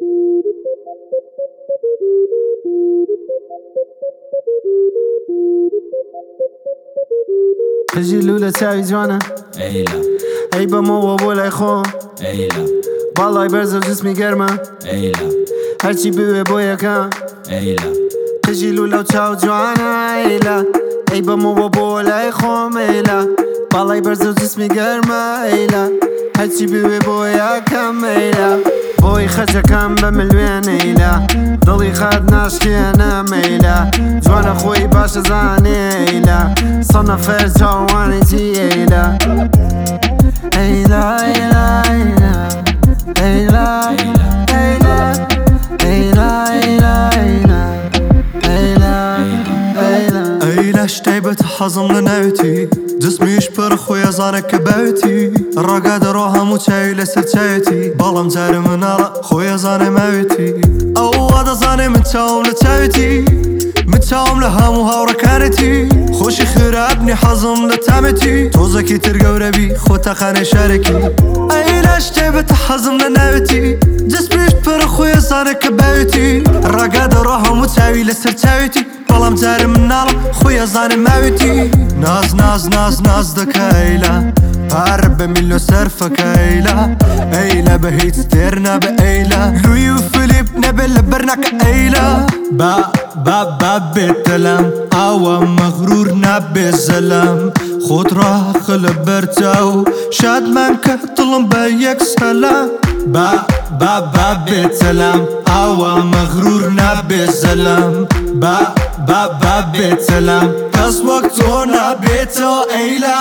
پژی لولە چاوی جوانە ئەیلا ئەی بەمەوە بۆ لای خۆم ئەیلا باڵای بەرزە و جسمی گەرمە ئەیلا هەرچی بوێ بۆ یەکەم ئەیلا پژی لولە و چاو جوانە ئەیلا ئەی بەمەوە بۆ لای خۆم ئەیلا باڵای بەرزە و جسمی گەرمە ئەیلا هەرچی بوێ بۆ یەکەم ئەیلا بۆی خەچەکەم بە ملوێن ئەیلا دڵی خەت ناشکێنە مەیلا جوانە خۆی باشە زانێ ئەیلا سەد نەفەر چاوانێتی ئەیلا ئەیلا ئەیلا ئەیلا ئەیلا ئەیلا ئەیلا ئەیلا ئەیلا ئەیلا ئەیلا شتای بەتە حەزم لە ناوێتی جسمیش پڕ خۆی ئەزانە کە باوێتی ڕاگا دەڕۆ هەموو چاوی لەسەر چاوێتی بەڵام جارە مناڵە خۆی ئەزانێ ماوێتی ئەووا دەزانێ من چاوم لە چاوێتی من چاوم لە هەموو هاوڕەکانێتی خۆشی خراپنی حەزم لە تامێتی تۆزێکی تر گەورەبی خۆتەخانەی شارێکی ئەیلا شتای بەتە حەزم لە ناوێتی جسمیش پڕ خۆی ئەزانە کە باوێتی ڕاگا دەڕۆ هەموو چاوی لەسەر چاوێتی بەڵام جارە مناڵە خۆی ئەزانێ ماوێتی ناز ناز ناز ناز دەکە ئەیلا پارە بە میلیۆن سەرفەکە ئەیلا ئەیلا بە هیچ تێر نابە ئەیلا لوی و فلیپ نەبێت لە بەرناکە ئەیلا با بێتە لەم ئاوە مەغرور نابێ زەلەم خۆت ڕاخە لە بەرچاو شادمان کە دڵم بە یەک سەلام با بێتە لەم ئاوە مەغرور نابێ زەلەم با بێتە لەم کەس وەک تۆ نابێتەوە ئەیلا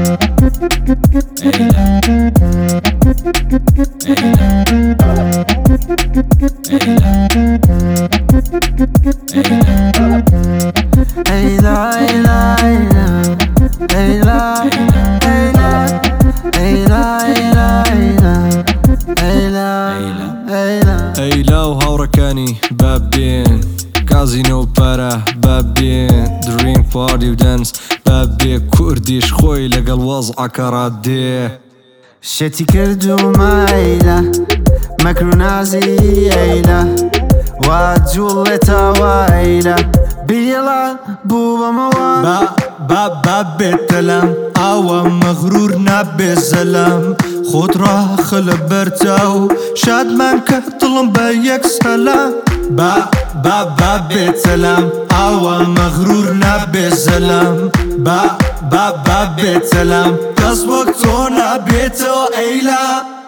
ئەیلا ئەیلا ئەیلا ئەیلا ئەیلا ئەیلا ئەیلا ئەیلا ئەیلا و هاوڕەکانی بابێن کازینۆ و پارە بابێن دریم پارتی و دەنس بابێ کوردیش خۆی لەگەڵ وەزعەکە ڕادێ شێتی کردومە ئەیلا مەکر و نازی ئەیلا وا جوڵێتەوە ئەیلا بیڵە بوو بەمەوە با بێتە لەم ئاوە مەغرور نابێ زەلەم خۆت ڕاخە لە بەرچاو شادمان کە دڵم بە یەک سەلام با بێتە لەم ئاوە مەغرور نابێ زەلەم با بێتە لەم کەس وەک تۆ نابێتەوە ئەیلا